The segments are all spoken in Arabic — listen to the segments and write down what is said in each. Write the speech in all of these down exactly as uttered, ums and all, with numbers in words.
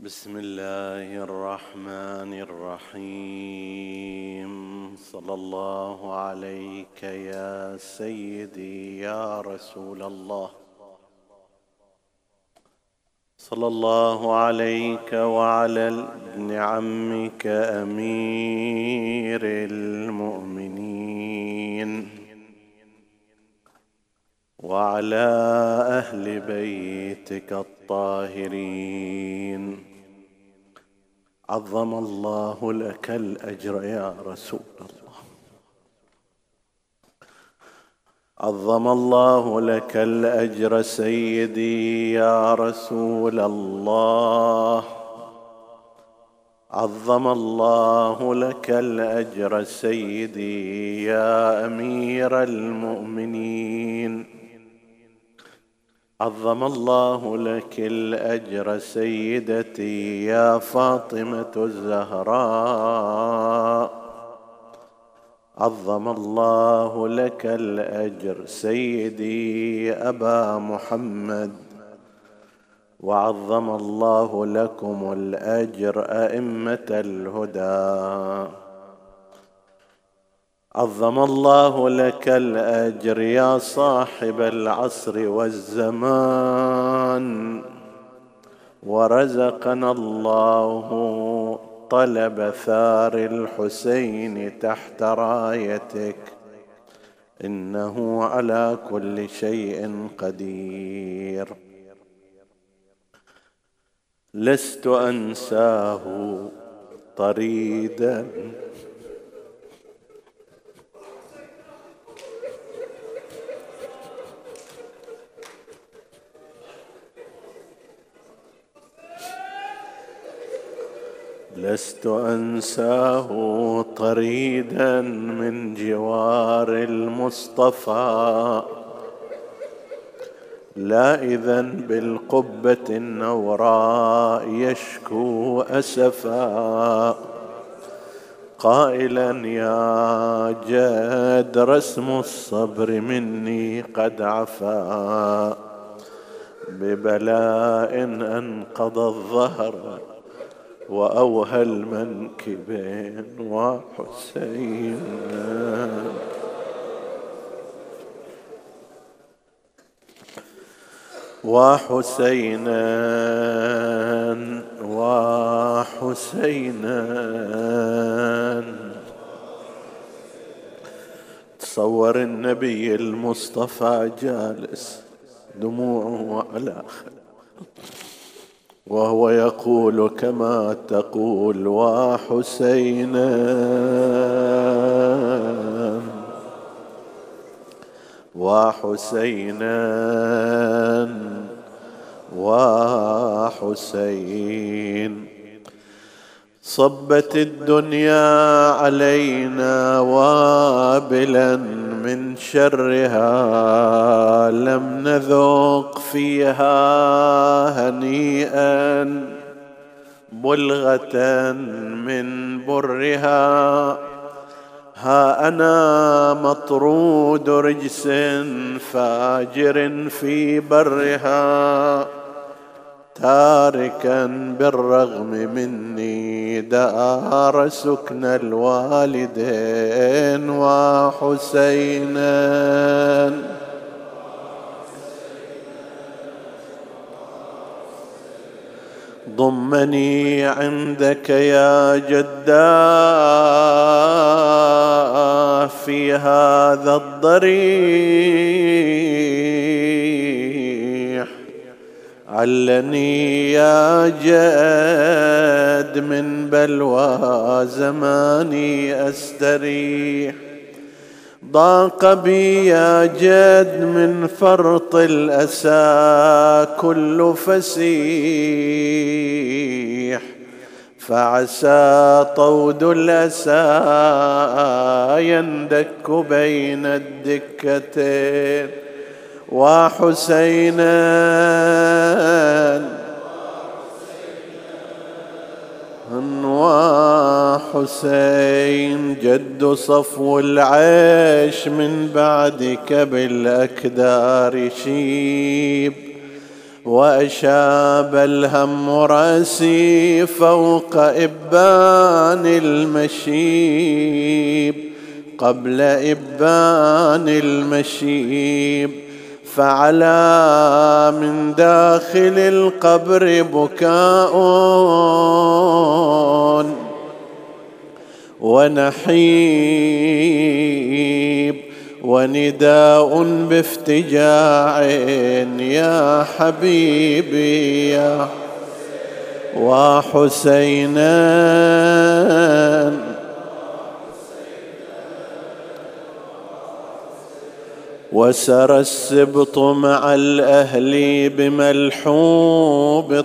بسم الله الرحمن الرحيم. صلى الله عليك يا سيدي يا رسول الله. صلى الله عليك وعلى ابن عمك أمير المؤمنين وعلى أهل بيتك الطاهرين. عظم الله لك الأجر يا رسول الله. عظم الله لك الأجر سيدي يا رسول الله. عظم الله لك الأجر سيدي يا أمير المؤمنين. عظم الله لك الأجر سيدتي يا فاطمة الزهراء. عظم الله لك الأجر سيدي أبا محمد. وعظم الله لكم الأجر أئمة الهدى. عظم الله لك الأجر يا صاحب العصر والزمان. ورزقنا الله طلب ثار الحسين تحت رايتك، إنه على كل شيء قدير. لست أنساه طريدا لست أنساه طريدا من جوار المصطفى. لا إذن بالقبة النوراء يشكو أسفا، قائلا يا جاد رسم الصبر مني قد عفا، ببلاء أنقض الظهر وأوهى المنكبين وحسينا. وحسينا وحسينا. تصور النبي المصطفى جالس دموعه على خده وهو يقول كما تقول وحسينا وحسينا وحسين. صبت الدنيا علينا وابلا من شرها، لم نذوق فيها هنيئا بلغة من برها. ها أنا مطرود رجس فاجر في برها، تاركا بالرغم مني دار سكن الوالدين. وحسينا ضمني عندك يا جدا في هذا الضريح، علني يا جد من بلوى زماني أستريح. ضاق بي يا جد من فرط الأسى كل فسيح، فعسى طود الأسى يندك بين الدكتين. وحسينا وحسين جد صفو العيش من بعدك بالأكدار شيب، وأشاب الهم رأسي فوق إبان المشيب قبل إبان المشيب، فعلى من داخل القبر بكاء ونحيب ونداء بافتجاع يا حبيبي يا وحسينا. وسرى السبط مع الأهل بملحوب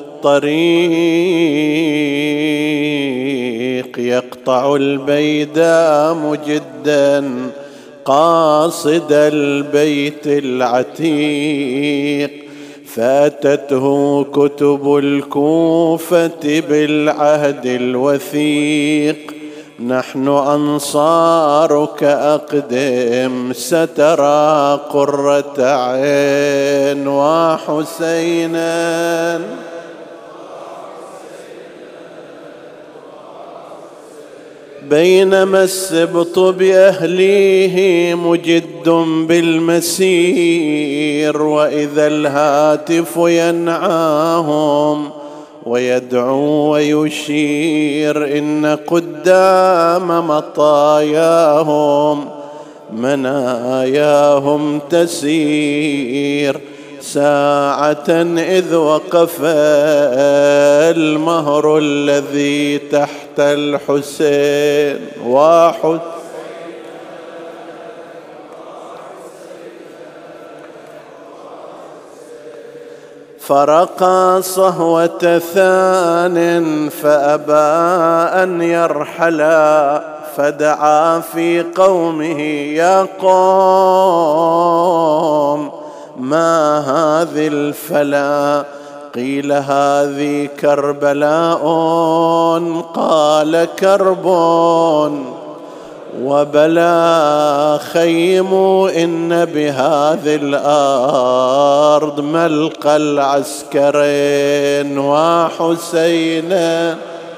الطريق يقطع البيداء مجدا قاصد البيت العتيق، فاتته كتب الكوفة بالعهد الوثيق، نحن أنصارك أقدم سترى قرة عين وحسينا. بينما السبط بأهليه مجد بالمسير، وإذا الهاتف ينعاهم ويدعو ويشير، إن قدام مطاياهم مناياهم تسير، ساعة إذ وقف المهر الذي تحت الحسين وحسين. فرقى صهوة ثان فأبى أن يرحلا، فدعا في قومه يا قوم ما هذه الفلا، قيل هذه كربلاء، قال كرب وبلا خيموا إن بهذه الأرض ملقى العسكرين وحسينا.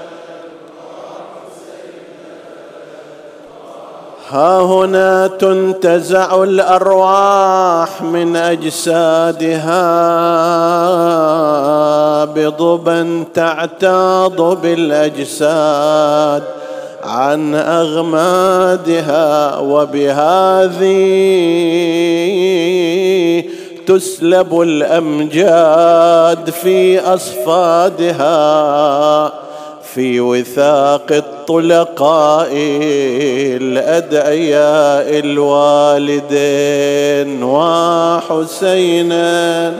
ها هنا تنتزع الأرواح من أجسادها بضبا تعتاض بالأجساد عن أغمادها، وبهذه تسلب الأمجاد في أصفادها، في وثاق الطلقاء الأدعياء الوالدين وحسينا.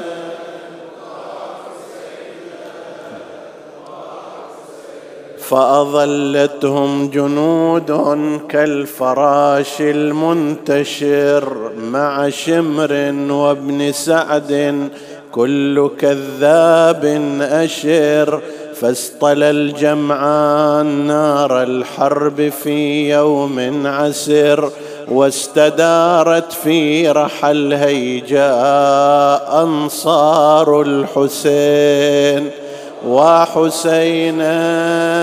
فأظلتهم جنود كالفراش المنتشر مع شمر وابن سعد كل كذاب أشر، فاصطلى الجمعان نار الحرب في يوم عسر، واستدارت في رحى الهيجاء أنصار الحسين وحسينا.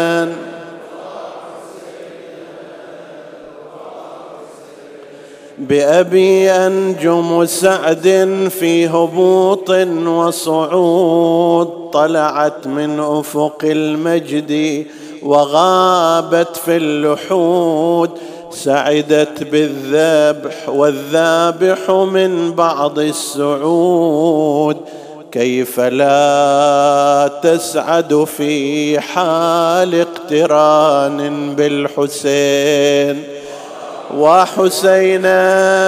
بأبي أنجم سعد في هبوط وصعود، طلعت من أفق المجد وغابت في اللحود، سعدت بالذبح والذابح من بعض السعود، كيف لا تسعد في حال اقتران بالحسين وحسينا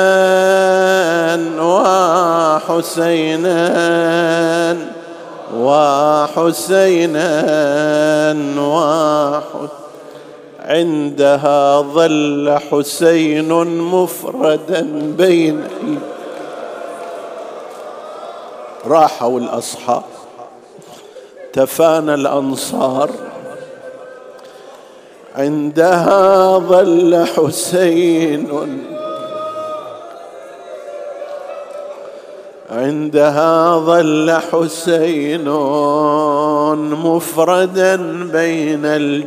وحسينا وحسينا وحسينا. عندها ظل حسين مفردا بين راحوا الأصحاب، تفانى الأنصار، عندها ظل حسين عندها ظل حسين مفردا بين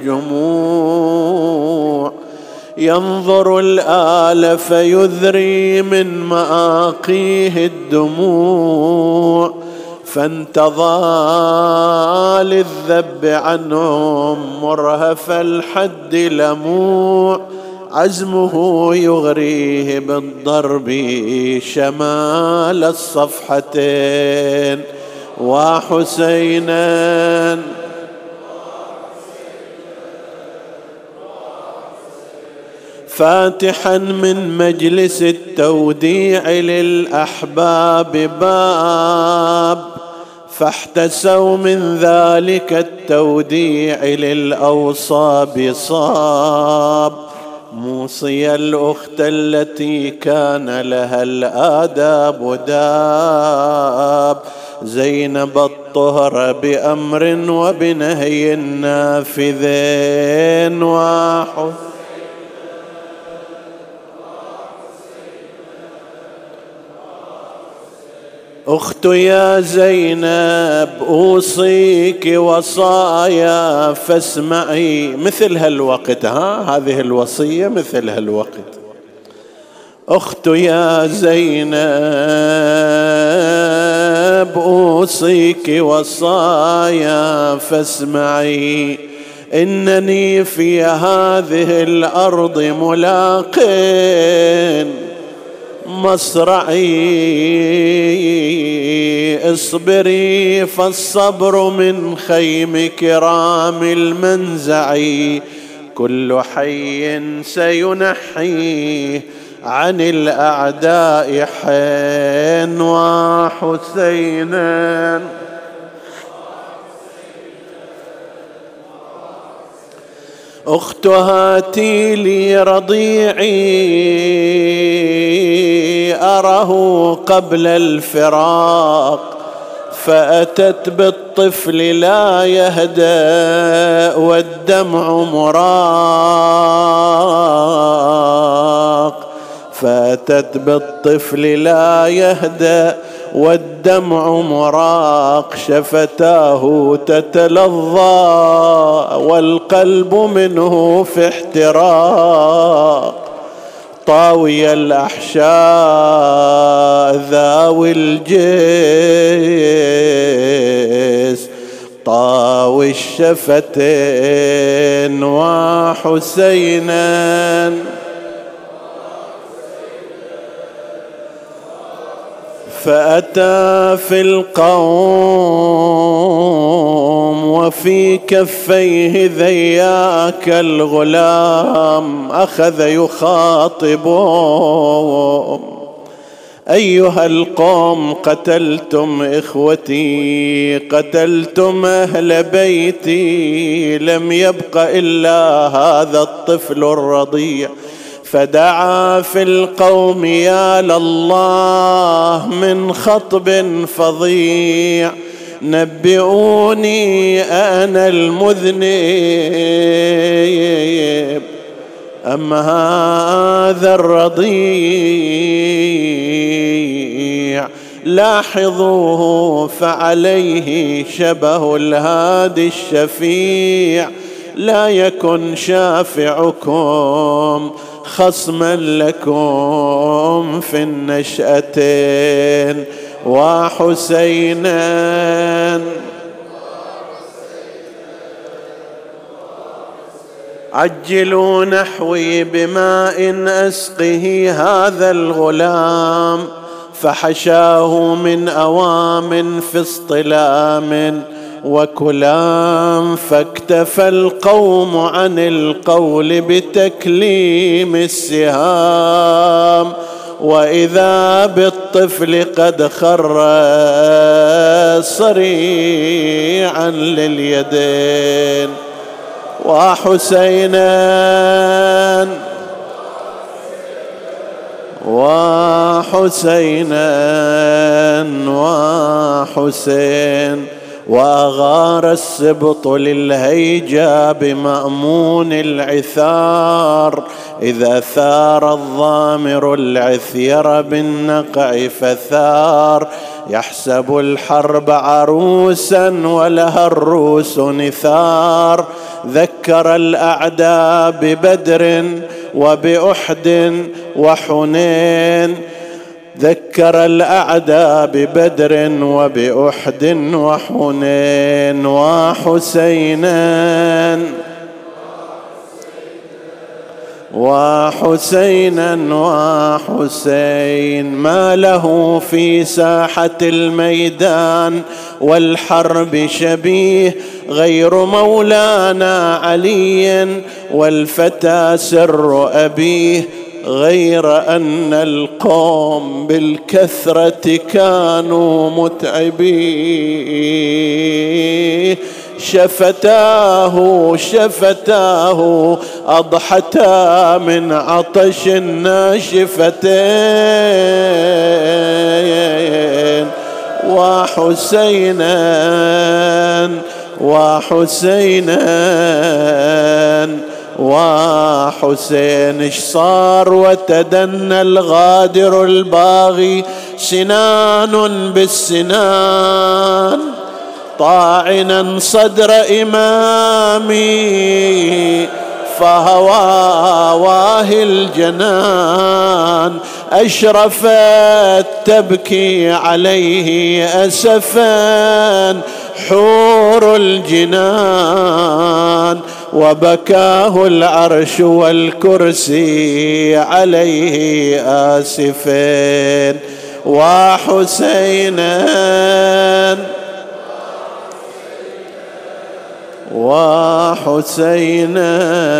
الجموع، ينظر الآل فيذري من مآقيه الدموع، فانتضى للذب عنهم مرهف الحد لموع، عزمه يغريه بالضرب شمال الصفحتين. وحسينا فاتحا من مجلس التوديع للأحباب باب، فاحتسوا من ذلك التوديع للأوصاب صاب، موصي الأخت التي كان لها الآداب داب، زينب الطهر بأمر وبنهي نافذين. وحسين أخت يا زينب أوصيك وصايا فاسمعي، مثل هالوقت، ها هذه الوصية مثل هالوقت. أخت يا زينب أوصيك وصايا فاسمعي، إنني في هذه الأرض ملاقٍ مصرعي، اصبري فالصبر من خيم كرام المنزع، كل حي سينحيه عن الأعداء حين. وحسينا أخت هاتي لي رضيعي أره قبل الفراق، فأتت بالطفل لا يهدأ والدمع مراق، فأتت بالطفل لا يهدأ والدمع مراق، شفتاه تتلظى والقلب منه في احتراق، طاوي الأحشاء ذاوي الجيس طاوي الشفتين. وحسينا فأتى في القوم وفي كفيه ذياك الغلام، أخذ يخاطبهم: أيها القوم قتلتم إخوتي، قتلتم أهل بيتي، لم يبق إلا هذا الطفل الرضيع. فدعا في القوم: يا لله من خطب فظيع، نبئوني أنا المذنب أم هذا الرضيع؟ لاحظوه فعليه شبه الهادي الشفيع، لا يكن شافعكم خصما لكم في النشأتين. وحسينا عجلوا نحوي بماء أسقه هذا الغلام، فحشاه من أوام في اصطلام وكلام، فاكتفى القوم عن القول بتكليم السهام، وإذا بالطفل قد خر صريعا لليدين. وحسينا وحسينا وحسين وأغار السبط للهيجا بمأمون العثار، إذا ثار الضامر العثير بالنقع فثار، يحسب الحرب عروسا ولها الروس نثار، ذكر الأعداء ببدر وبأحد وحنين، ذكر الأعداء ببدر وبأحد وحنين، وحسينا وحسينا وحسين، ما له في ساحة الميدان والحرب شبيه غير مولانا علي، والفتى سر أبيه، غير أن القوم بالكثرة كانوا متعبين، شفتاه شفتاه أضحتا من عطش الناشفتين، وحسينا وحسينا وحسين اش صار وتدنى الغادر الباغي سنان بالسنان، طاعنا صدر إمامي فهواه الجنان، أشرفت تبكي عليه أسفا حور الجنان، وبكاه العرش والكرسي عليه آسفين، وحسينا وحسينا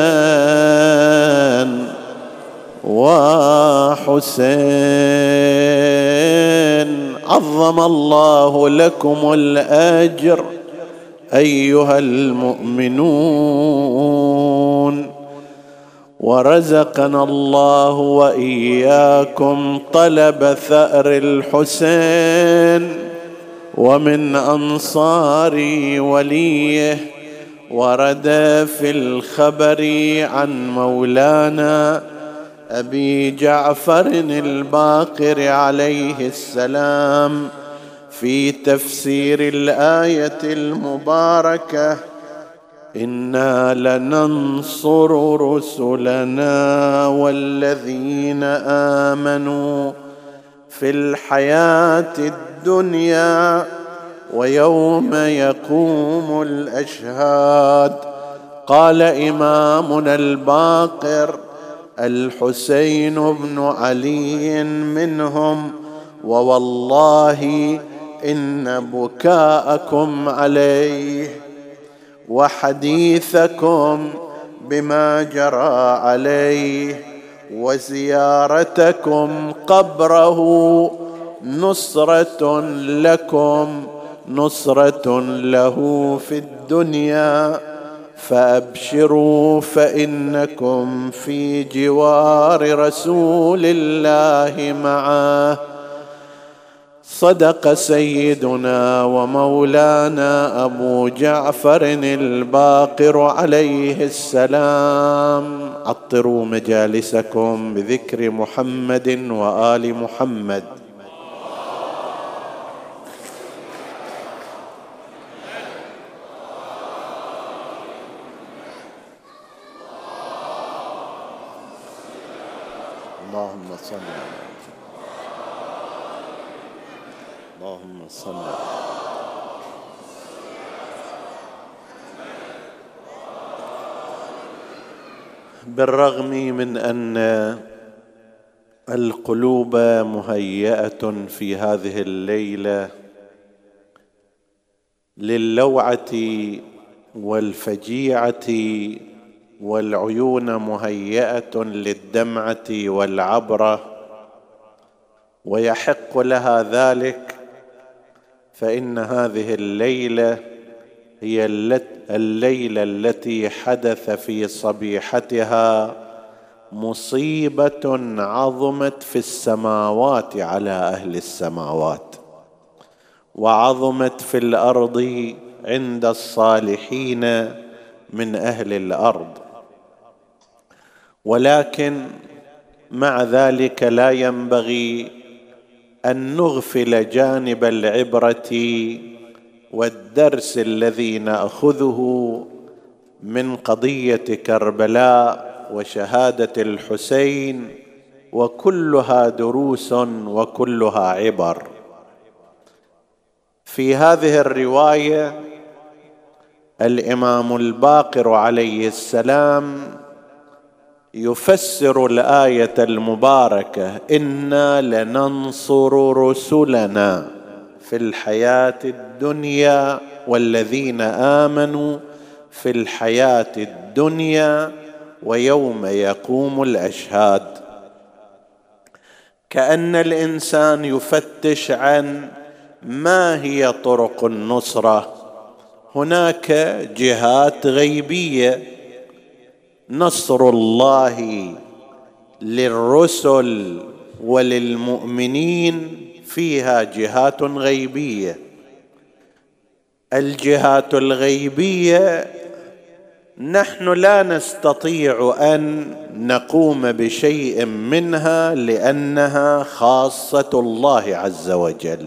وحسين، عظم الله لكم الأجر أيها المؤمنون، ورزقنا الله وإياكم طلب ثأر الحسين، ومن أنصار وليه ورد في الخبر عن مولانا أبي جعفر الباقر عليه السلام في تفسير الآية المباركة: إنا لننصر رسلنا والذين آمنوا في الحياة الدنيا ويوم يقوم الأشهاد. قال إمامنا الباقر: الحسين بن علي منهم، ووالله إن بكاءكم عليه وحديثكم بما جرى عليه وزيارتكم قبره نصرة لكم، نصرة له في الدنيا، فأبشروا فإنكم في جوار رسول الله معه. صدق سيدنا ومولانا أبو جعفر الباقر عليه السلام. عطروا مجالسكم بذكر محمد وآل محمد. اللهم صل اللهم صل بالرغم من أن القلوب مهيئة في هذه الليلة للوعة والفجيعة، والعيون مهيئة للدمعة والعبرة، ويحق لها ذلك، فإن هذه الليلة هي الليلة التي حدث في صبيحتها مصيبة عظمت في السماوات على أهل السماوات، وعظمت في الأرض عند الصالحين من أهل الأرض. ولكن مع ذلك لا ينبغي أن نغفل جانب العبرة والدرس الذي نأخذه من قضية كربلاء وشهادة الحسين، وكلها دروس وكلها عبر. في هذه الرواية الإمام الباقر عليه السلام يفسر الآية المباركة: إنا لننصر رسلنا في الحياة الدنيا والذين آمنوا في الحياة الدنيا ويوم يقوم الأشهاد. كأن الإنسان يفتش عن ما هي طرق النصرة. هناك جهات غيبية، نصر الله للرسل وللمؤمنين فيها جهات غيبية. الجهات الغيبية نحن لا نستطيع أن نقوم بشيء منها لأنها خاصة الله عز وجل،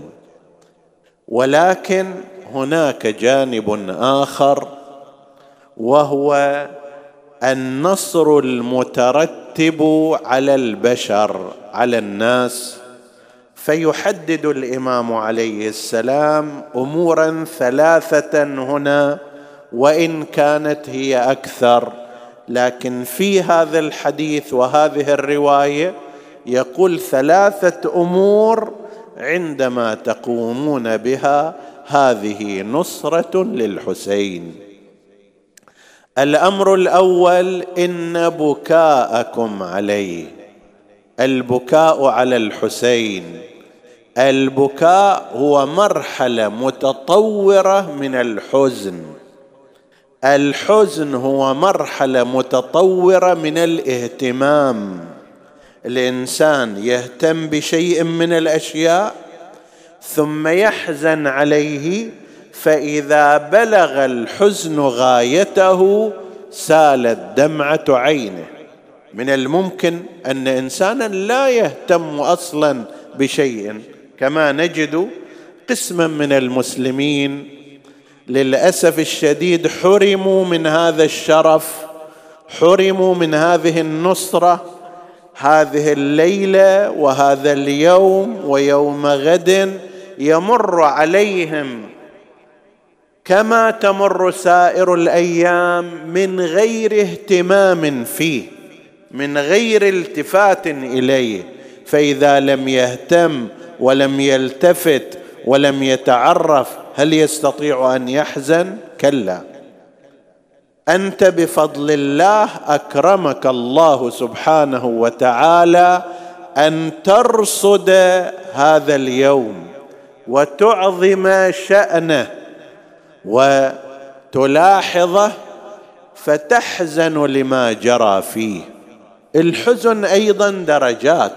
ولكن هناك جانب آخر وهو النصر المترتب على البشر، على الناس. فيحدد الإمام عليه السلام أمورا ثلاثة هنا، وإن كانت هي أكثر، لكن في هذا الحديث وهذه الرواية يقول ثلاثة أمور عندما تقومون بها هذه نصرة للحسين. الأمر الأول: إن بكاءكم عليه، البكاء على الحسين. البكاء هو مرحلة متطورة من الحزن. الحزن هو مرحلة متطورة من الاهتمام. الإنسان يهتم بشيء من الأشياء ثم يحزن عليه، فإذا بلغ الحزن غايته سالت دمعة عينه. من الممكن أن إنسانا لا يهتم أصلا بشيء، كما نجد قسما من المسلمين للأسف الشديد حرموا من هذا الشرف، حرموا من هذه النصرة. هذه الليلة وهذا اليوم ويوم غد يمر عليهم كما تمر سائر الأيام من غير اهتمام فيه، من غير التفات إليه. فإذا لم يهتم ولم يلتفت ولم يتعرف، هل يستطيع أن يحزن؟ كلا. أنت بفضل الله أكرمك الله سبحانه وتعالى أن ترصد هذا اليوم وتعظم شأنه وتلاحظه فتحزن لما جرى فيه. الحزن أيضا درجات.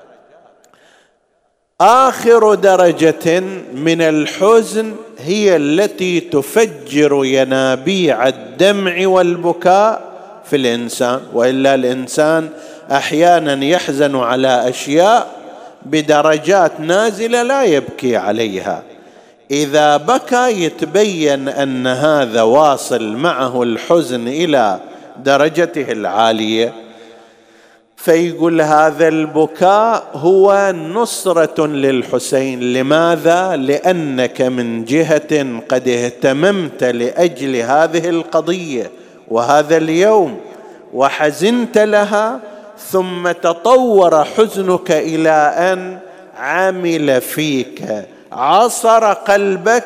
آخر درجة من الحزن هي التي تفجر ينابيع الدمع والبكاء في الإنسان. وإلا الإنسان أحيانا يحزن على أشياء بدرجات نازلة لا يبكي عليها. إذا بكى يتبين أن هذا واصل معه الحزن إلى درجته العالية، فيقول هذا البكاء هو نصرة للحسين. لماذا؟ لأنك من جهة قد اهتممت لأجل هذه القضية وهذا اليوم وحزنت لها، ثم تطور حزنك إلى أن عمل فيك، عصر قلبك،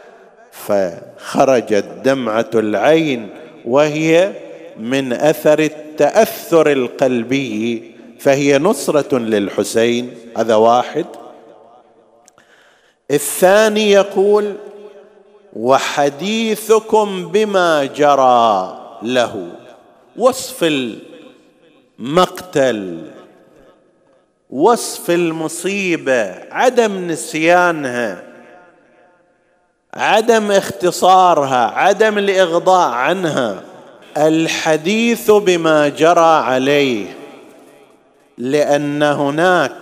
فخرجت دمعة العين وهي من أثر التأثر القلبي، فهي نصرة للحسين. هذا واحد. الثاني يقول: وحديثكم بما جرى له، وصف المقتل، وصف المصيبة، عدم نسيانها، عدم اختصارها، عدم الإغضاء عنها، الحديث بما جرى عليه، لأن هناك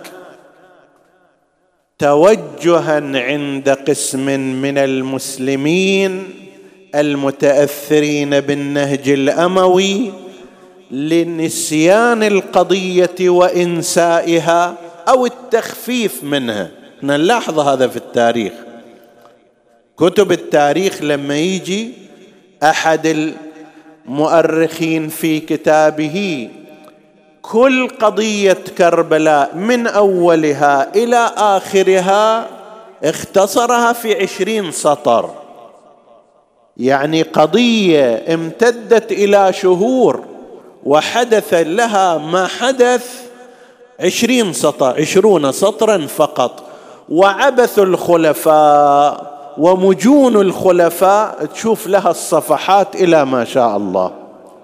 توجها عند قسم من المسلمين المتأثرين بالنهج الأموي لنسيان القضية وإنسائها أو التخفيف منها. نلاحظ هذا في التاريخ، كتب التاريخ لما يجي أحد المؤرخين في كتابه كل قضية كربلاء من أولها إلى آخرها اختصرها في عشرين سطر، يعني قضية امتدت إلى شهور وحدث لها ما حدث عشرين سطر، عشرون سطرا فقط. وعبث الخلفاء ومجون الخلفاء تشوف لها الصفحات إلى ما شاء الله.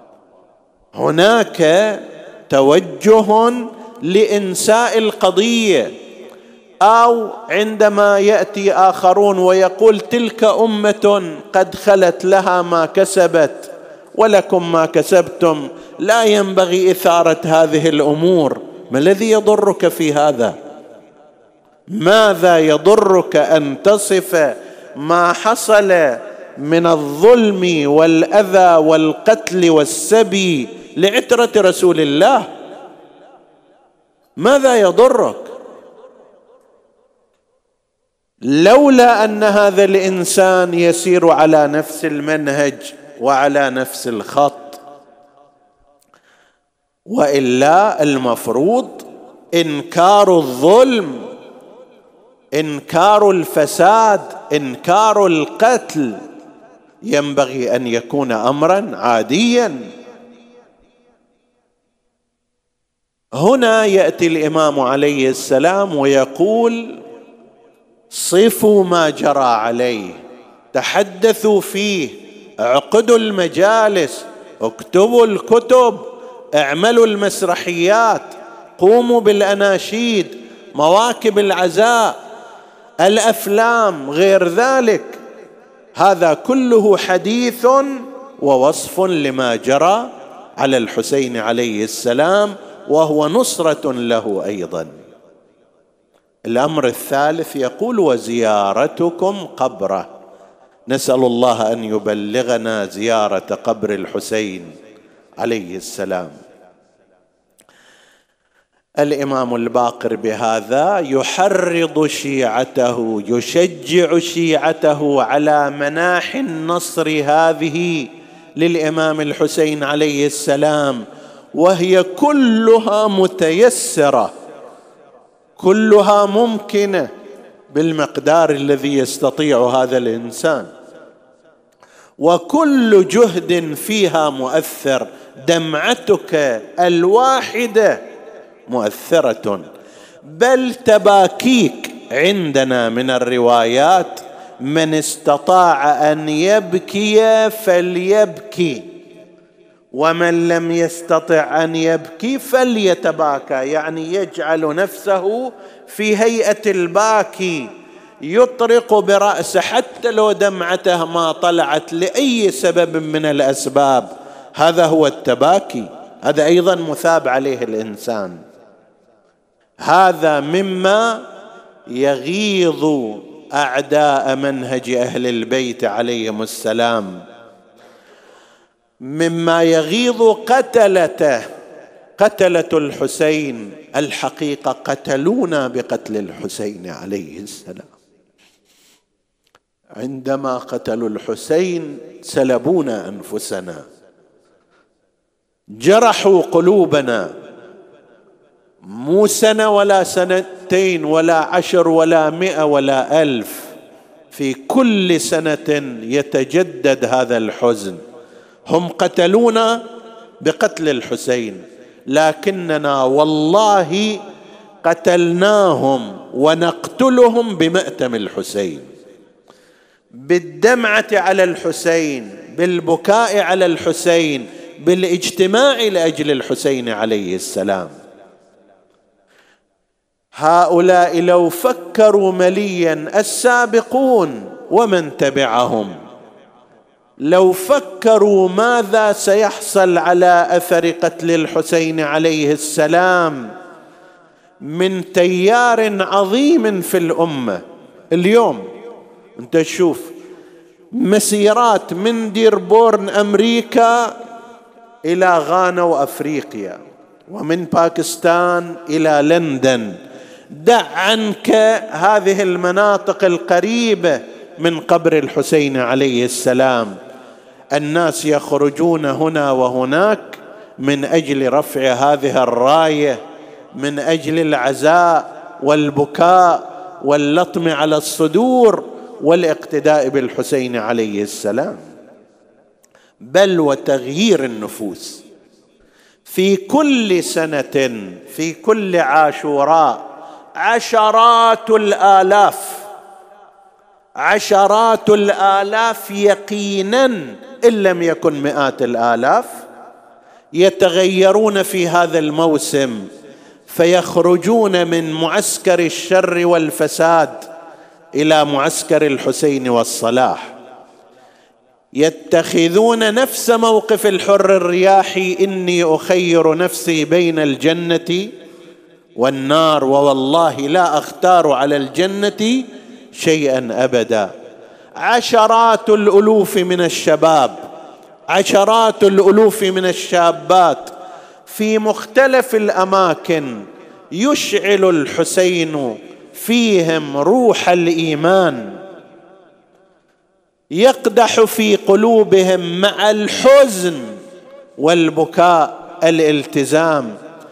هناك توجه لإنساء القضية، أو عندما يأتي آخرون ويقول تلك أمة قد خلت لها ما كسبت ولكم ما كسبتم، لا ينبغي إثارة هذه الأمور. ما الذي يضرك في هذا؟ ماذا يضرك أن تصف ما حصل من الظلم والأذى والقتل والسبي لعترة رسول الله؟ ماذا يضرك؟ لولا أن هذا الإنسان يسير على نفس المنهج وعلى نفس الخط، وإلا المفروض إنكار الظلم، إنكار الفساد، إنكار القتل ينبغي أن يكون أمرا عاديا. هنا يأتي الإمام عليه السلام ويقول صفوا ما جرى عليه، تحدثوا فيه، اعقدوا المجالس، اكتبوا الكتب، اعملوا المسرحيات، قوموا بالأناشيد، مواكب العزاء، الأفلام، غير ذلك. هذا كله حديث ووصف لما جرى على الحسين عليه السلام، وهو نصرة له أيضا. الأمر الثالث يقول وزيارتكم قبره، نسأل الله أن يبلغنا زيارة قبر الحسين عليه السلام. الإمام الباقر بهذا يحرض شيعته، يشجع شيعته على مناح النصر هذه للإمام الحسين عليه السلام، وهي كلها متيسرة، كلها ممكنة بالمقدار الذي يستطيع هذا الإنسان، وكل جهد فيها مؤثر. دمعتك الواحدة مؤثرة، بل تباكيك عندنا من الروايات من استطاع أن يبكي فليبكي، ومن لم يستطع أن يبكي فليتباكى، يعني يجعل نفسه في هيئة الباكي، يطرق برأسه حتى لو دمعته ما طلعت لأي سبب من الأسباب. هذا هو التباكي، هذا أيضا مثاب عليه الإنسان. هذا مما يغيظ أعداء منهج أهل البيت عليهم السلام، مما يغيظ قتلته، قتلة الحسين. الحقيقة قتلونا بقتل الحسين عليه السلام، عندما قتلوا الحسين سلبونا أنفسنا، جرحوا قلوبنا، مو سنة ولا سنتين ولا عشر ولا مئة ولا ألف، في كل سنة يتجدد هذا الحزن. هم قتلونا بقتل الحسين، لكننا والله قتلناهم ونقتلهم بمأتم الحسين، بالدمعة على الحسين، بالبكاء على الحسين، بالاجتماع لأجل الحسين عليه السلام. هؤلاء لو فكروا مليا السابقون ومن تبعهم لو فكروا ماذا سيحصل على أثر قتل الحسين عليه السلام من تيار عظيم في الأمة. اليوم أنت تشوف مسيرات من ديربورن أمريكا إلى غانا وأفريقيا، ومن باكستان إلى لندن. دع عنك هذه المناطق القريبة من قبر الحسين عليه السلام، الناس يخرجون هنا وهناك من أجل رفع هذه الراية، من أجل العزاء والبكاء واللطم على الصدور والاقتداء بالحسين عليه السلام، بل وتغيير النفوس. في كل سنة في كل عاشوراء عشرات الآلاف عشرات الآلاف يقينا إن لم يكن مئات الآلاف يتغيرون في هذا الموسم، فيخرجون من معسكر الشر والفساد إلى معسكر الحسين والصلاح، يتخذون نفس موقف الحر الرياحي: إني أخير نفسي بين الجنة والنار، ووالله لا أختار على الجنة شيئا أبدا. عشرات الألوف من الشباب، عشرات الألوف من الشابات في مختلف الأماكن يشعل الحسين فيهم روح الإيمان، يقدح في قلوبهم مع الحزن والبكاء الالتزام،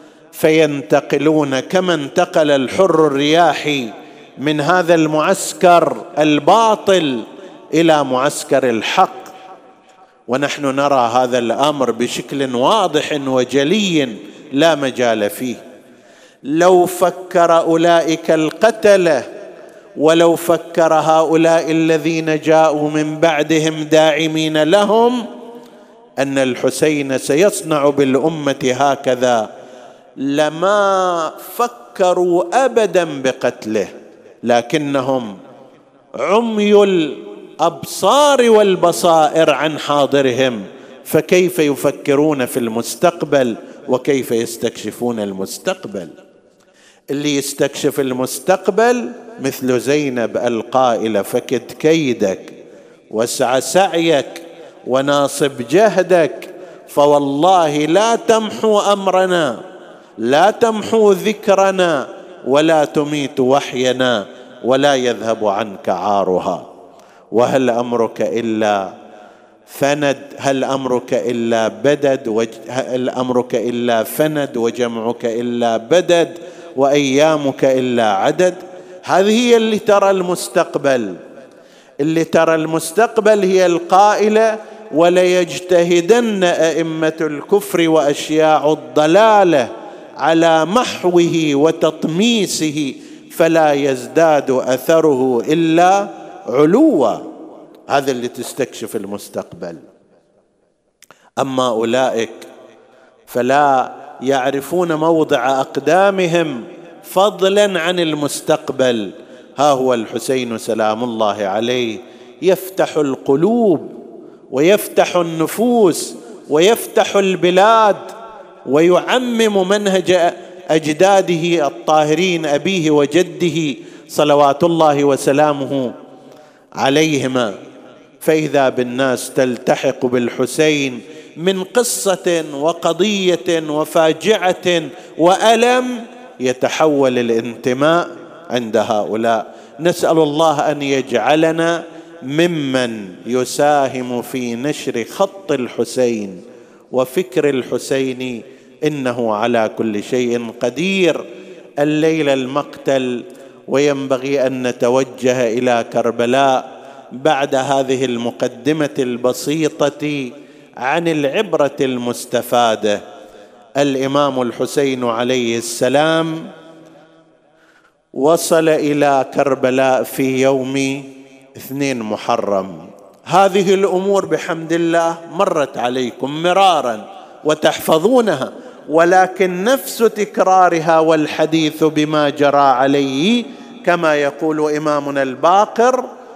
فينتقلون كما انتقل الحر الرياحي من هذا المعسكر الباطل إلى معسكر الحق. ونحن نرى هذا الأمر بشكل واضح وجلي لا مجال فيه. لو فكر أولئك القتلة ولو فكر هؤلاء الذين جاءوا من بعدهم داعمين لهم أن الحسين سيصنع بالأمة هكذا لما فكروا أبدا بقتله، لكنهم عمي الأبصار والبصائر عن حاضرهم، فكيف يفكرون في المستقبل وكيف يستكشفون المستقبل؟ اللي يستكشف المستقبل مثل زينب القائلة: فكد كيدك واسع سعيك وناصب جهدك، فوالله لا تمحو أمرنا، لا تمحو ذكرنا، ولا تميت وحينا، ولا يذهب عنك عارها. وهل أمرك إلا فند هل أمرك إلا بدد وج... هل أمرك إلا فند وجمعك إلا بدد وأيامك إلا عدد. هذه هي اللي ترى المستقبل، اللي ترى المستقبل هي القائلة: وليجتهدن أئمة الكفر وأشياع الضلالة على محوه وتطميسه فلا يزداد أثره إلا علوا. هذا اللي تستكشف المستقبل. أما أولئك فلا يعرفون موضع أقدامهم فضلا عن المستقبل. ها هو الحسين سلام الله عليه يفتح القلوب ويفتح النفوس ويفتح البلاد ويعمم منهج أجداده الطاهرين أبيه وجده صلوات الله وسلامه عليهما. فإذا بالناس تلتحق بالحسين من قصة وقضية وفاجعة وألم يتحول الانتماء عند هؤلاء. نسأل الله أن يجعلنا ممن يساهم في نشر خط الحسين وفكر الحسين، إنه على كل شيء قدير. الليلة المقتل، وينبغي أن نتوجه إلى كربلاء بعد هذه المقدمة البسيطة عن العبرة المستفادة. الإمام الحسين عليه السلام وصل إلى كربلاء في يوم اثنين محرم. هذه الأمور بحمد الله مرت عليكم مرارا وتحفظونها، ولكن نفس تكرارها والحديث بما جرى عليه كما يقول إمامنا الباقر: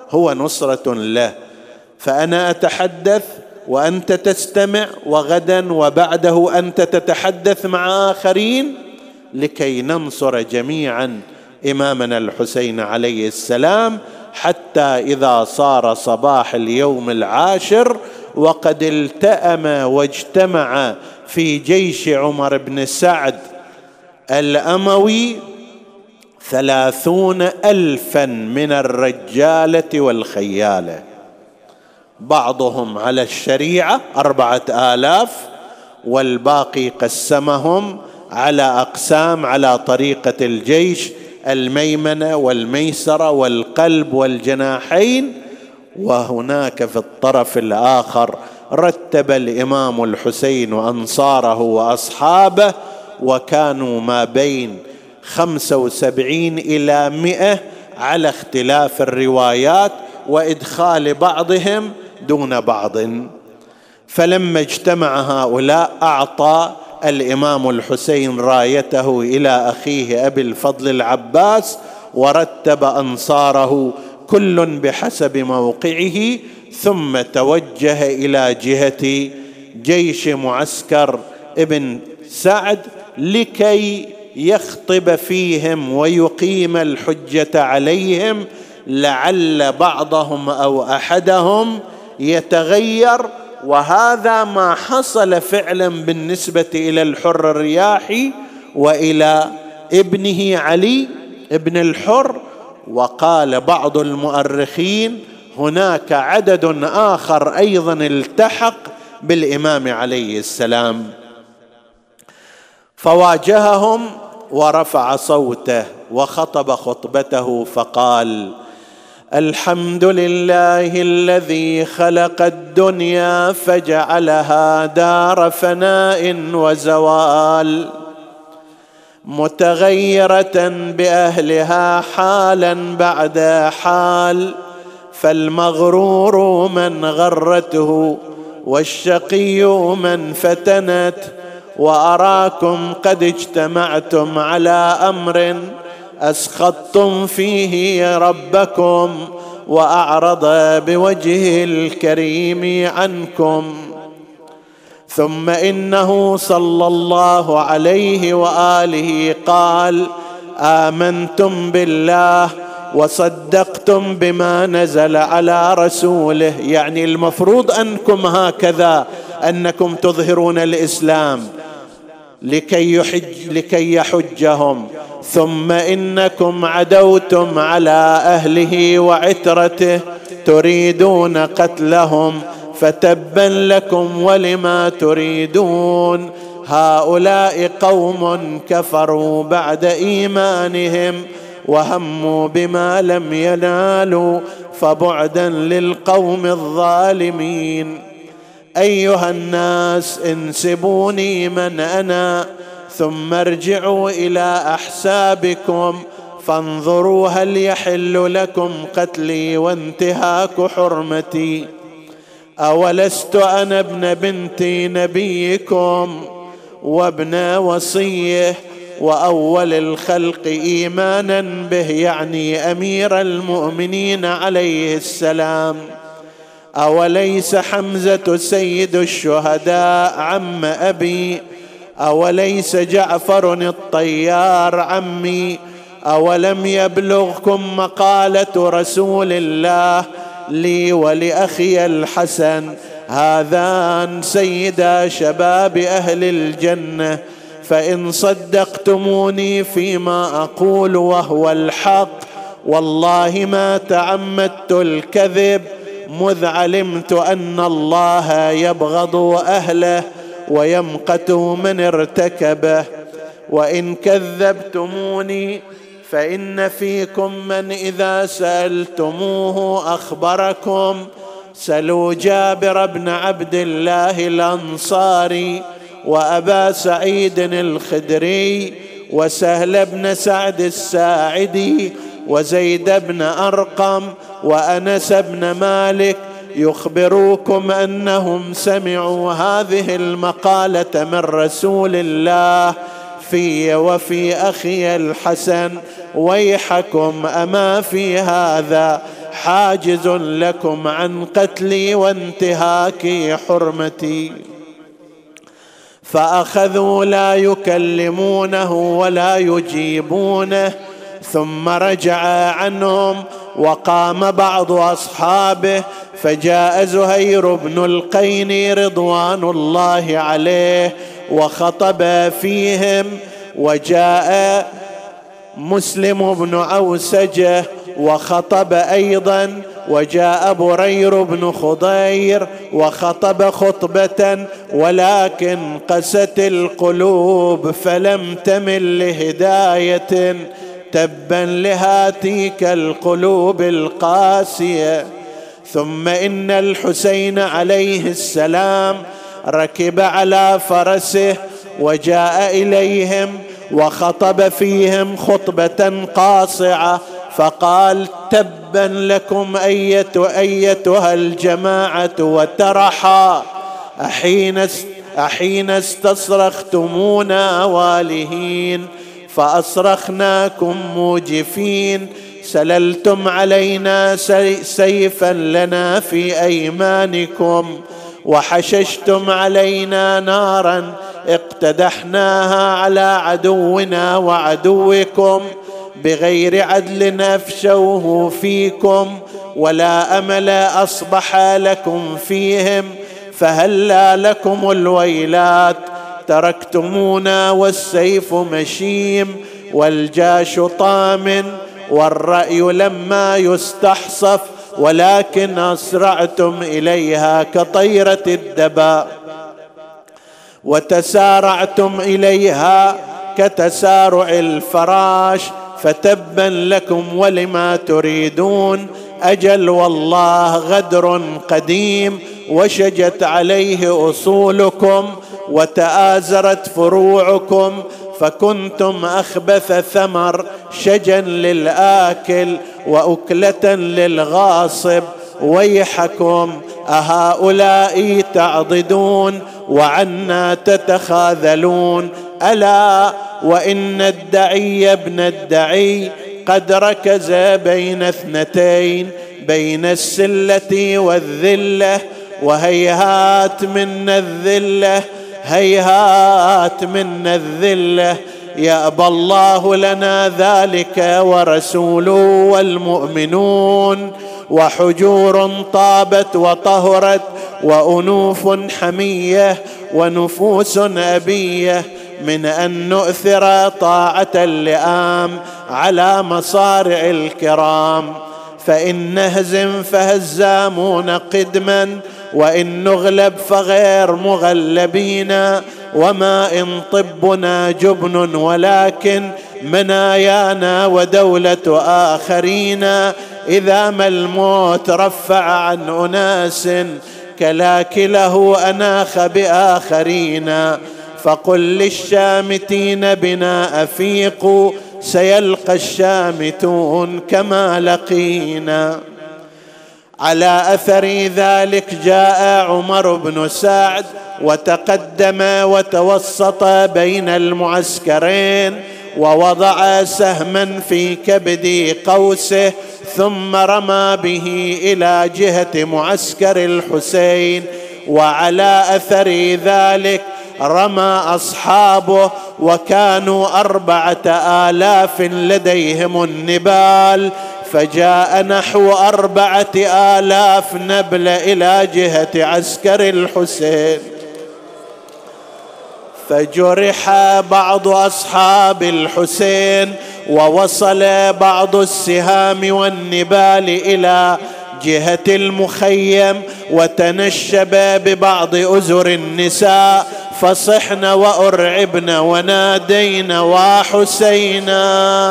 هو نصرة له. فأنا أتحدث وأنت تستمع، وغدا وبعده أنت تتحدث مع آخرين لكي ننصر جميعا إمامنا الحسين عليه السلام، حتى إذا صار صباح اليوم العاشر وقد التأم واجتمع في جيش عمر بن سعد الأموي ثلاثون ألفا من الرجالة والخيالة، بعضهم على الشريعة أربعة آلاف، والباقي قسمهم على أقسام على طريقة الجيش: الميمنة والميسرة والقلب والجناحين. وهناك في الطرف الآخر رتب الإمام الحسين أنصاره وأصحابه، وكانوا ما بين خمسة وسبعين إلى مئة على اختلاف الروايات وإدخال بعضهم دون بعض. فلما اجتمع هؤلاء أعطى الإمام الحسين رايته إلى أخيه أبي الفضل العباس، ورتب أنصاره كل بحسب موقعه، ثم توجه إلى جهة جيش معسكر ابن سعد لكي يخطب فيهم ويقيم الحجة عليهم، لعل بعضهم أو أحدهم يتغير. وهذا ما حصل فعلا بالنسبة إلى الحر الرياحي وإلى ابنه علي ابن الحر. وقال بعض المؤرخين هناك عدد آخر أيضا التحق بالإمام عليه السلام، فواجههم ورفع صوته وخطب خطبته فقال: الحمد لله الذي خلق الدنيا فجعلها دار فناء وزوال، متغيرة بأهلها حالا بعد حال، فالمغرور من غرته والشقي من فتنت، وأراكم قد اجتمعتم على أمر أسخطتم فيه ربكم وأعرض بوجهه الكريم عنكم. ثم إنه صلى الله عليه وآله قال: آمنتم بالله وصدقتم بما نزل على رسوله. يعني المفروض أنكم هكذا، أنكم تظهرون الإسلام لكي يحج لكي يحجهم. ثم إنكم عدوتم على أهله وعترته تريدون قتلهم، فتبا لكم ولما تريدون. هؤلاء قوم كفروا بعد إيمانهم وهموا بما لم ينالوا، فبعدا للقوم الظالمين. أيها الناس انسبوني من أنا، ثم ارجعوا إلى أحسابكم فانظروا هل يحل لكم قتلي وانتهاك حرمتي. أولست أنا ابن بنت نبيكم وابن وصيه وأول الخلق إيمانا به، يعني أمير المؤمنين عليه السلام. أوليس حمزة سيد الشهداء عم أبي، أوليس جعفر الطيار عمي، أولم يبلغكم مقالة رسول الله لي ولأخي الحسن هذان سيدا شباب أهل الجنة، فإن صدقتموني فيما أقول وهو الحق والله ما تعمدت الكذب، مذ علمت أن الله يبغض أهله ويمقت من ارتكبه. وإن كذبتموني فإن فيكم من إذا سألتموه أخبركم. سلوا جابر بن عبد الله الأنصاري وأبا سعيد الخدري وسهل بن سعد الساعدي وزيد بن أرقم وأنس بن مالك، يخبروكم أنهم سمعوا هذه المقالة من رسول الله في وفي أخي الحسن. ويحكم أما في هذا حاجز لكم عن قتلي وانتهاك حرمتي. فأخذوا لا يكلمونه ولا يجيبونه، ثم رجع عنهم وقام بعض أصحابه، فجاء زهير بن القين رضوان الله عليه وخطب فيهم، وجاء مسلم بن عوسجة وخطب أيضا، وجاء برير بن خضير وخطب خطبة، ولكن قست القلوب فلم تمل لهداية، تبا لهاتيك القلوب القاسية. ثم إن الحسين عليه السلام ركب على فرسه وجاء إليهم وخطب فيهم خطبة قاصعة، فقال: تبا لكم أيتها الجماعة وترحا، أحين أحين استصرختمونا والهين فأصرخناكم موجفين، سللتم علينا سيفا لنا في أيمانكم، وحششتم علينا نارا اقتدحناها على عدونا وعدوكم، بغير عدل أفشوه فيكم، ولا أمل أصبح لكم فيهم، فهلا لكم الويلات، تركتمونا والسيف مشيم والجاش طام، والرأي لما يستحصف، ولكن أسرعتم إليها كطيرة الدباء، وتسارعتم إليها كتسارع الفراش، فتبا لكم ولما تريدون، أجل والله غدر قديم، وشجت عليه أصولكم وتآزرت فروعكم، فكنتم أخبث ثمر، شجا للآكل وأكلة للغاصب، ويحكم أهؤلاء تعضدون وعنا تتخاذلون؟ ألا وإن الدعي ابن الدعي قد ركز بين اثنتين، بين السلة والذلة، وهيهات من الذلة، هيهات من الذلة، يأبى الله لنا ذلك ورسوله والمؤمنون، وحجور طابت وطهرت، وأنوف حمية، ونفوس أبية، من أن نؤثر طاعة اللئام على مصارع الكرام. فإن نهزم فهزامون قدما، وإن نغلب فغير مغلبين، وما إن طبنا جبن ولكن منايانا ودولة آخرين، إذا ما الموت رفع عن أناس كلاكله أناخ بآخرين، فقل للشامتين بنا أفيقوا، سيلقى الشامتون كما لقينا. على أثر ذلك جاء عمر بن سعد وتقدم وتوسط بين المعسكرين، ووضع سهما في كبد قوسه، ثم رمى به إلى جهة معسكر الحسين. وعلى أثر ذلك رمى أصحابه، وكانوا أربعة آلاف لديهم النبال، فجاء نحو أربعة آلاف نبل إلى جهة عسكر الحسين، فجرح بعض أصحاب الحسين، ووصل بعض السهام والنبال إلى جهة المخيم، وتنشب ببعض أزر النساء، فصحن وأرعبن ونادين وحسينا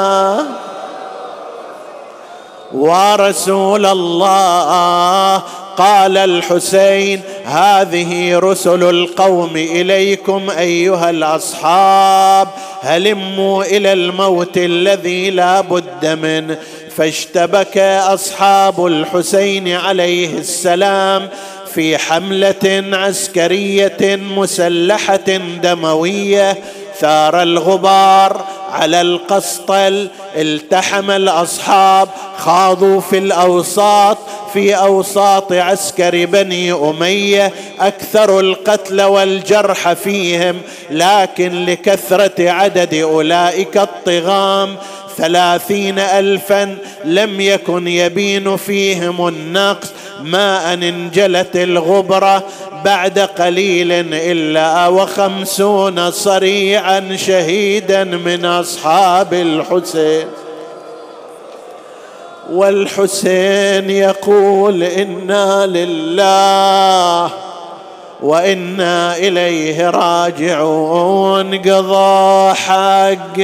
ورسول الله. قال الحسين: هذه رسل القوم إليكم أيها الأصحاب، هلموا إلى الموت الذي لا بد منه. فاشتبك أصحاب الحسين عليه السلام في حملة عسكرية مسلحة دموية، ثار الغبار على القسطل التحم الأصحاب، خاضوا في الأوساط في أوساط عسكر بني أمية، أكثر القتل والجرح فيهم، لكن لكثرة عدد أولئك الطغام ثلاثين ألفا لم يكن يبين فيهم النقص، ما أن انجلت الغبرة بعد قليل إلا وخمسون صريعا شهيدا من أصحاب الحسين. والحسين يقول إنا لله وإنا إليه راجعون، قضى حق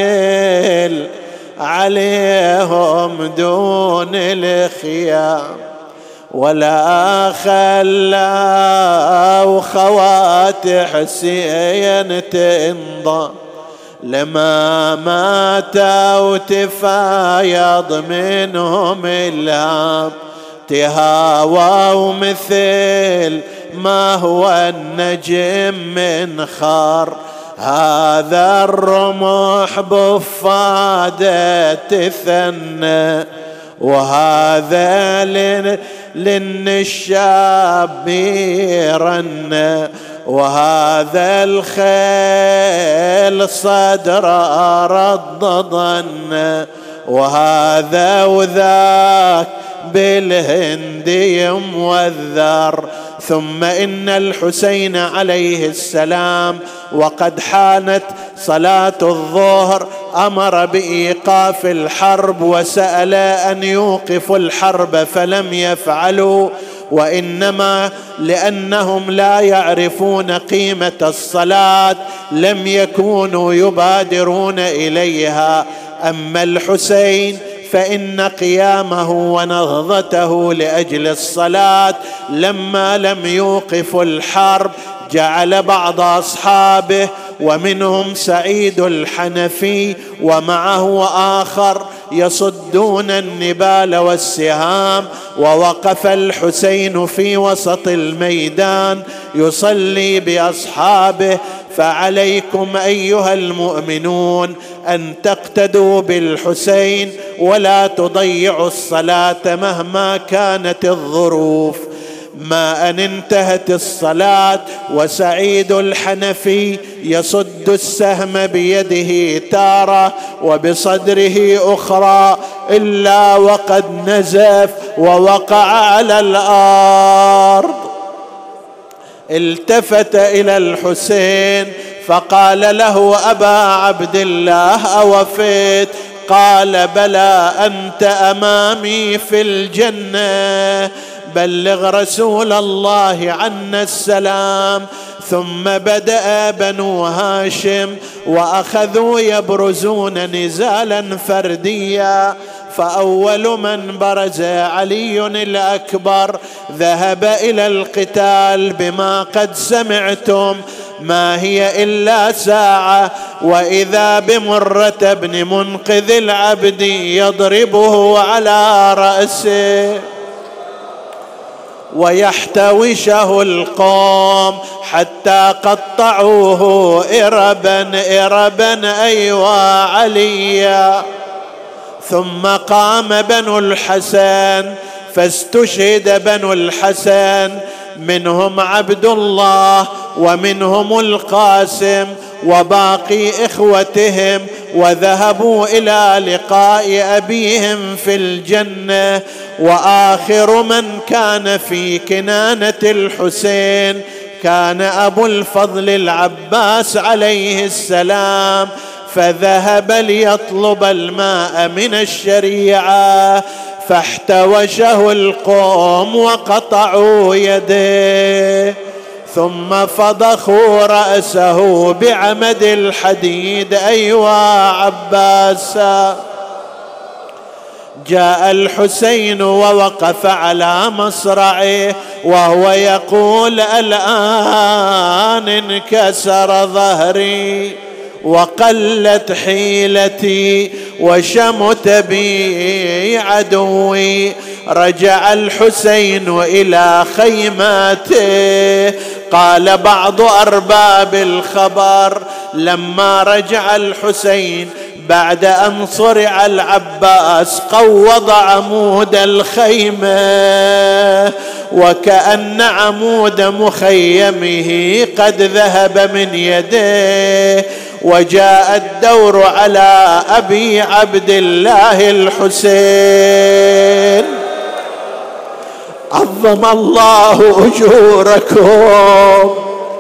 عليهم دون الخيام، ولا خلوا خوات حسين تنضى، لما ماتوا تفايض منهم الهام، تهاووا مثل ما هو النجم من خار، هذا الرمح بفادة تثنى، وهذا للنشاب يرن، وهذا الخيل صدر ردضن، وهذا وذاك بالهند يموذر. ثم إن الحسين عليه السلام وقد حانت صلاة الظهر أمر بإيقاف الحرب، وسأل أن يوقفوا الحرب فلم يفعلوا، وإنما لأنهم لا يعرفون قيمة الصلاة لم يكونوا يبادرون إليها. أما الحسين فإن قيامه ونهضته لأجل الصلاة لما لم يوقف الحرب جعل بعض أصحابه ومنهم سعيد الحنفي ومعه آخر يصدون النبال والسهام، ووقف الحسين في وسط الميدان يصلي بأصحابه. فعليكم أيها المؤمنون أن تقتدوا بالحسين ولا تضيعوا الصلاة مهما كانت الظروف. ما أن انتهت الصلاة وسعيد الحنفي يصد السهم بيده تارة وبصدره أخرى إلا وقد نزف ووقع على الأرض، التفت إلى الحسين فقال له: أبا عبد الله أوفيت؟ قال: بلى، أنت أمامي في الجنة، بلغ رسول الله عنا السلام. ثم بدأ بنو هاشم وأخذوا يبرزون نزالا فرديا، فأول من برز علي الأكبر ذهب إلى القتال بما قد سمعتم، ما هي إلا ساعة وإذا بمرة بن منقذ العبد يضربه على رأسه ويحتوشه القوم حتى قطعوه إربا إربا أيوا عليا. ثم قام بنو الحسن فاستشهد بنو الحسن، منهم عبد الله ومنهم القاسم وباقي إخوتهم، وذهبوا إلى لقاء أبيهم في الجنة. وآخر من كان في كنانة الحسين كان أبو الفضل العباس عليه السلام، فذهب ليطلب الماء من الشريعة، فاحتوشه القوم وقطعوا يديه، ثم فضخوا رأسه بعمد الحديد. أيوا عباسا. جاء الحسين ووقف على مصرعه وهو يقول: الآن انكسر ظهري وقلت حيلتي وشمت بي عدوي. رجع الحسين إلى خيمته. قال بعض أرباب الخبر: لما رجع الحسين بعد أن صرع العباس قوض عمود الخيمة، وكأن عمود مخيمه قد ذهب من يديه، وجاء الدور على أبي عبد الله الحسين. عظم الله أجوركم.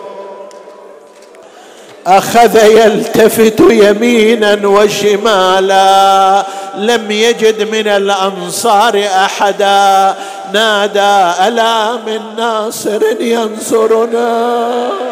أخذ يلتفت يمينا وشمالا، لم يجد من الأنصار أحدا، نادى: ألا من ناصر ينصرنا؟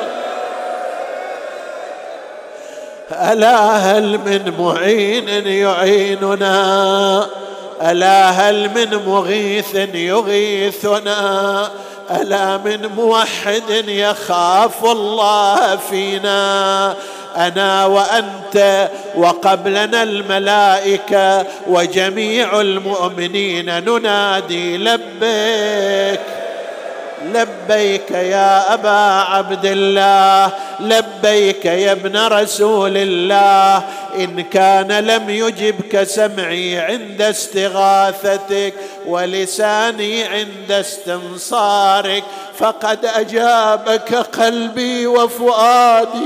ألا هل من معين يعيننا؟ ألا هل من مغيث يغيثنا؟ ألا من موحد يخاف الله فينا؟ أنا وأنت وقبلنا الملائكة وجميع المؤمنين ننادي: لبيك لبيك يا أبا عبد الله، لبيك يا ابن رسول الله. إن كان لم يجبك سمعي عند استغاثتك ولساني عند استنصارك، فقد أجابك قلبي وفؤادي.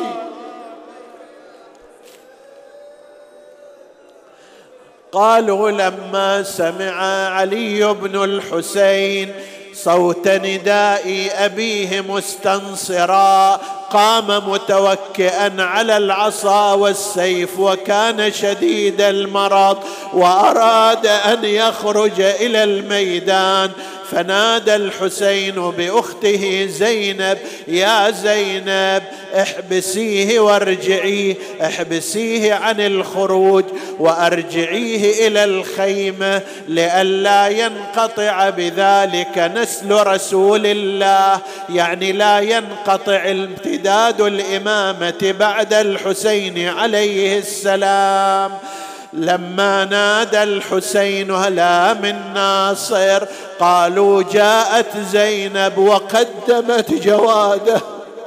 قالوا: لما سمع علي بن الحسين صوت نداء أبيه مستنصرا، قام متوكئا على العصا والسيف، وكان شديد المرض وأراد أن يخرج إلى الميدان، فنادى الحسين بأخته زينب: يا زينب احبسيه وارجعيه، احبسيه عن الخروج وارجعيه إلى الخيمة لئلا ينقطع بذلك نسل رسول الله، يعني لا ينقطع امتداد الإمامة بعد الحسين عليه السلام. لما نادى الحسين: هلا من ناصر؟ قالوا: جاءت زينب وقدمت جواده.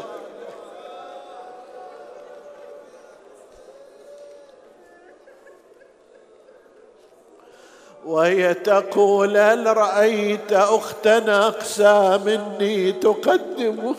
وهي تقول: هل رأيت أختنا أقسى مني تقدمه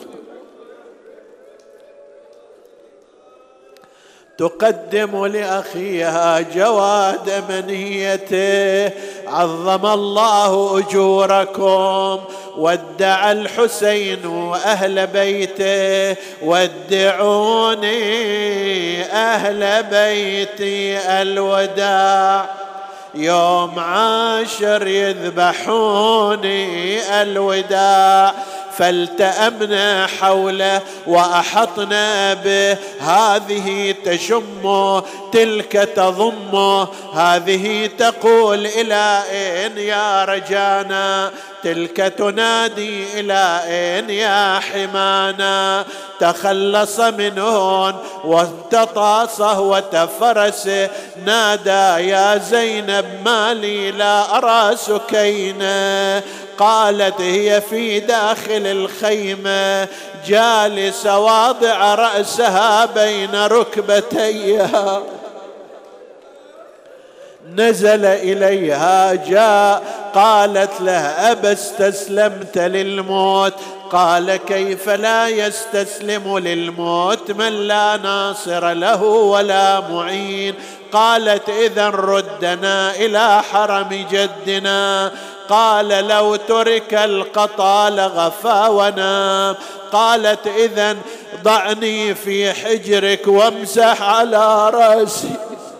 تقدم لأخيها جواد منيته؟ عظم الله أجوركم. ودع الحسين أهل بيته، ودعوني أهل بيتي الوداع. يوم عاشر يذبحوني الوداع، فالتأمنا حوله وأحطنا به، هذه تشمه تلك تضمه، هذه تقول: إلى أين يا رجانا؟ تلك تنادي: إلى أين يا حمانا؟ تخلص منهن وانتطاسه وتفرسه، نادى: يا زينب ما لي لا أرى سكينة؟ قالت: هي في داخل الخيمة جالسة واضع رأسها بين ركبتيها. نزل إليها جاء، قالت له: أبا استسلمت للموت؟ قال: كيف لا يستسلم للموت من لا ناصر له ولا معين؟ قالت: إذن ردنا إلى حرم جدنا. قال: لو ترك القطا لغفى ونام. قالت: إذن ضعني في حجرك وامسح على رأسي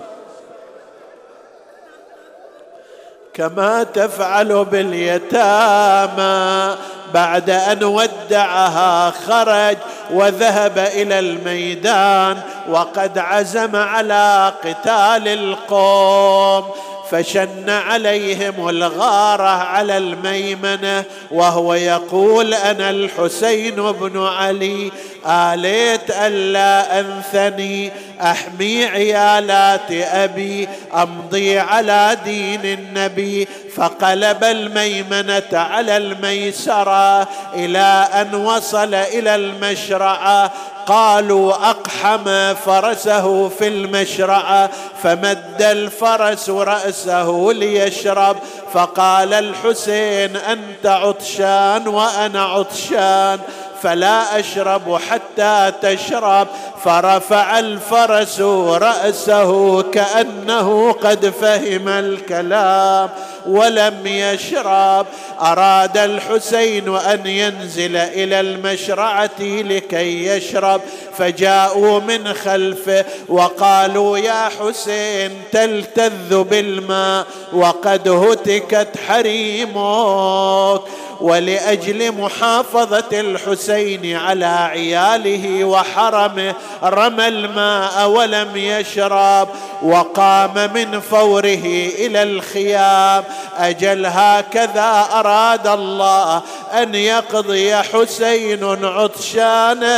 كما تفعل باليتامى. بعد أن ودعها خرج وذهب إلى الميدان، وقد عزم على قتال القوم، فشن عليهم الغارة على الميمنة وهو يقول: أنا الحسين بن علي، آليت ألا أنثني أحمي عيالات أبي أمضي على دين النبي. فقلب الميمنة على الميسرة إلى أن وصل إلى المشرعة. قالوا أقحم فرسه في المشرعة فمد الفرس رأسه ليشرب. فقال الحسين أنت عطشان وأنا عطشان فلا أشرب حتى تشرب. فرفع الفرس رأسه كأنه قد فهم الكلام ولم يشرب. أراد الحسين أن ينزل إلى المشرعة لكي يشرب فجاءوا من خلفه وقالوا يا حسين تلتذ بالماء وقد هتكت حريمك. ولأجل محافظة الحسين على عياله وحرمه رمى الماء ولم يشرب وقام من فوره إلى الخيام. أجل هكذا أراد الله أن يقضي حسين عطشانا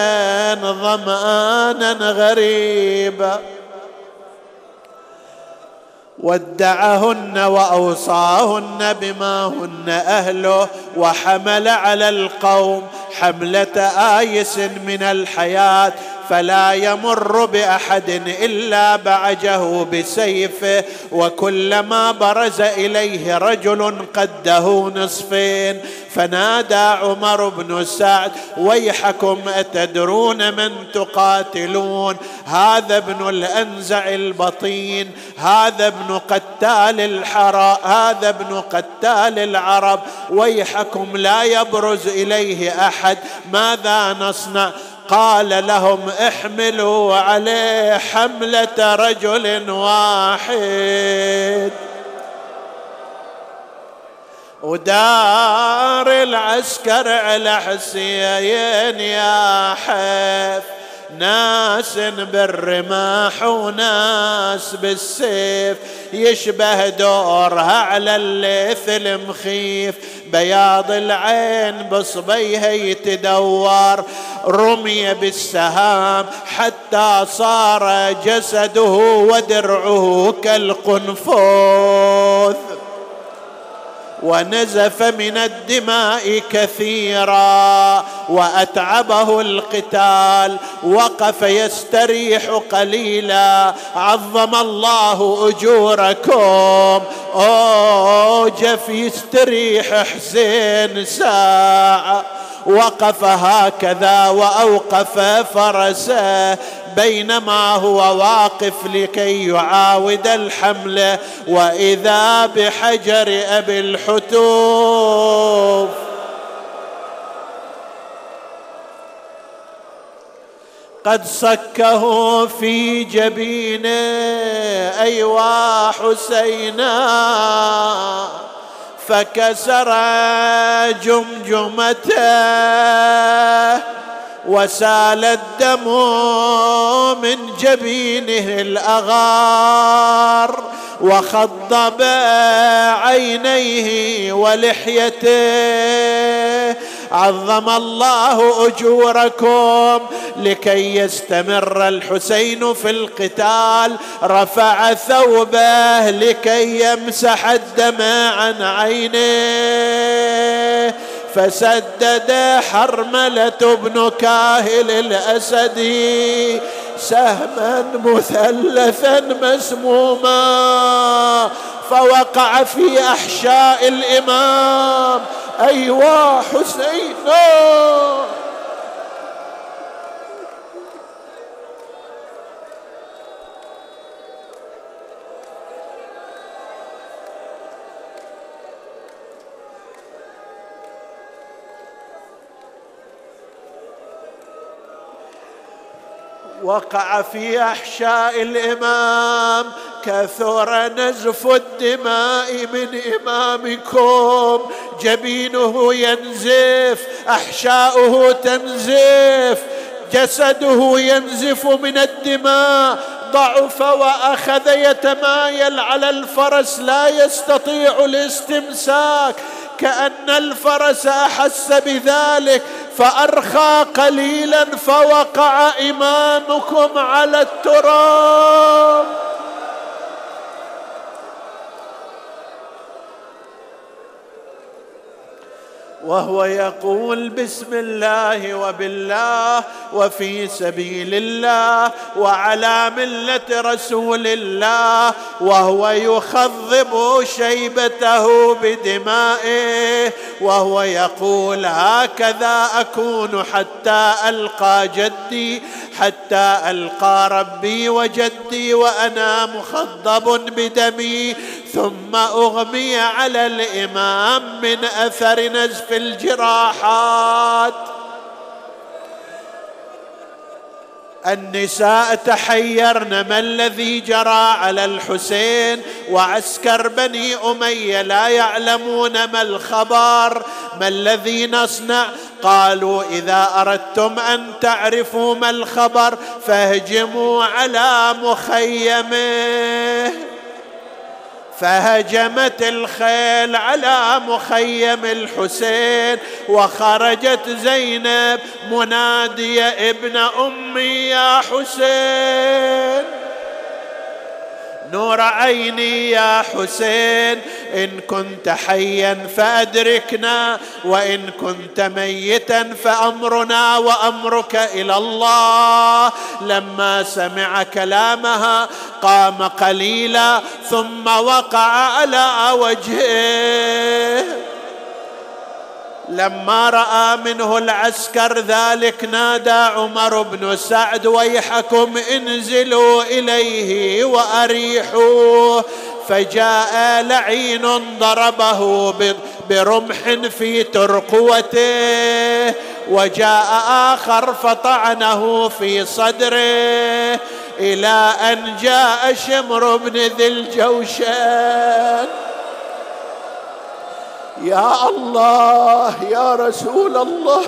ظمآنا غريبا. ودعهن وأوصاهن بما هن أهله وحمل على القوم حملة آيس من الحياة فلا يمر بأحد إلا بعجه بسيفه. وكلما برز إليه رجل قده نصفين. فنادى عمر بن سعد ويحكم أتدرون من تقاتلون؟ هذا ابن الأنزع البطين، هذا ابن قتال الحراء، هذا ابن قتال العرب، ويحكم لا يبرز إليه أحد، ماذا نصنع؟ قال لهم احملوا عليه حملة رجل واحد. ودار العسكر على حسين يا حيف، ناس بالرماح وناس بالسيف، يشبه دورها على الليث المخيف، بياض العين بصبيها يتدور، رمي بالسهام حتى صار جسده ودرعه كالقنفذ، ونزف من الدماء كثيرا وأتعبه القتال، وقف يستريح قليلا. عظم الله أجوركم. أوجف يستريح حسين ساعة، وقف هكذا وأوقف فرسه بينما هو واقف لكي يعاود الحملة، وإذا بحجر أبي الحتوف قد صكه في جبينه. أيوا حسينا، فكسر جمجمته وسال الدم من جبينه الأغار، وخضب عينيه ولحيته. عظم الله أجوركم. لكي يستمر الحسين في القتال رفع ثوبه لكي يمسح الدم عن عينيه، فسدد حرملة بن كاهل الأسدي سهما مثلثا مسموما، فوقع في أحشاء الإمام. أيوا حسين، وقع في أحشاء الإمام. كثر نزف الدماء من إمامكم، جبينه ينزف، أحشاؤه تنزف، جسده ينزف من الدماء. ضعف وأخذ يتمايل على الفرس لا يستطيع الاستمساك، كأن الفرس أحس بذلك فأرخى قليلا فوقع إمامكم على التراب. وهو يقول بسم الله وبالله وفي سبيل الله وعلى ملة رسول الله، وهو يخضب شيبته بدمائه، وهو يقول هكذا أكون حتى ألقى جدي، حتى ألقى ربي وجدي وأنا مخضب بدمي، ثم أغمي على الإمام من أثر نزف الجراحات. النساء تحيرن ما الذي جرى على الحسين، وعسكر بني أمية لا يعلمون ما الخبر، ما الذي نصنع؟ قالوا إذا أردتم أن تعرفوا ما الخبر فاهجموا على مخيمه. فهجمت الخيل على مخيم الحسين، وخرجت زينب منادية ابن أمي يا حسين، نور عيني يا حسين، إن كنت حيا فأدركنا، وإن كنت ميتا فأمرنا وأمرك إلى الله. لما سمع كلامها قام قليلا ثم وقع على وجهه. لما رأى منه العسكر ذلك نادى عمر بن سعد ويحكم انزلوا إليه وأريحوه. فجاء لعين ضربه برمح في ترقوته، وجاء آخر فطعنه في صدره، إلى أن جاء شمر بن ذي الجوشن. يا الله يا رسول الله،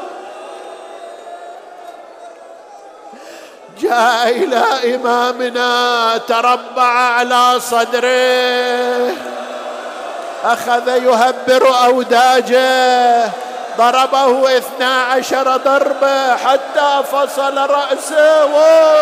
جاء إلى إمامنا تربع على صدره، أخذ يهبر أوداجه، ضربه اثنا عشر ضربة حتى فصل رأسه.